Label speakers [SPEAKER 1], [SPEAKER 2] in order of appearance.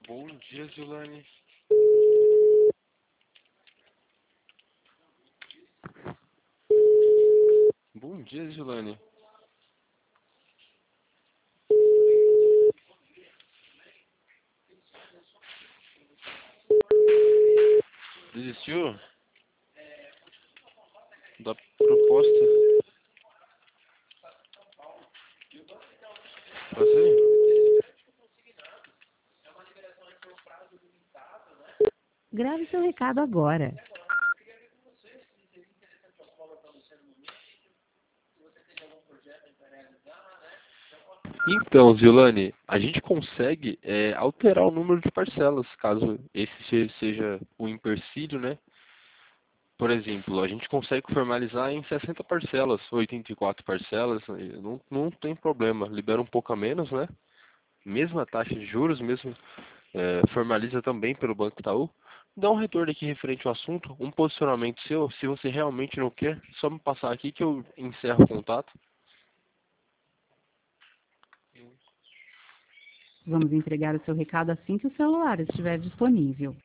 [SPEAKER 1] Bom dia, Zilane. Bom dia, Zilane. Desistiu da proposta? Assim?
[SPEAKER 2] Grave seu recado agora.
[SPEAKER 1] Então, Zilane, a gente consegue alterar o número de parcelas, caso esse seja o empecilho, né? Por exemplo, a gente consegue formalizar em 60 parcelas, 84 parcelas, não tem problema, libera um pouco a menos, né? Mesma taxa de juros, mesmo formaliza também pelo Banco Itaú. Dá um retorno aqui referente ao assunto, um posicionamento seu, se você realmente não quer, só me passar aqui que eu encerro o contato.
[SPEAKER 2] Vamos entregar o seu recado assim que o celular estiver disponível.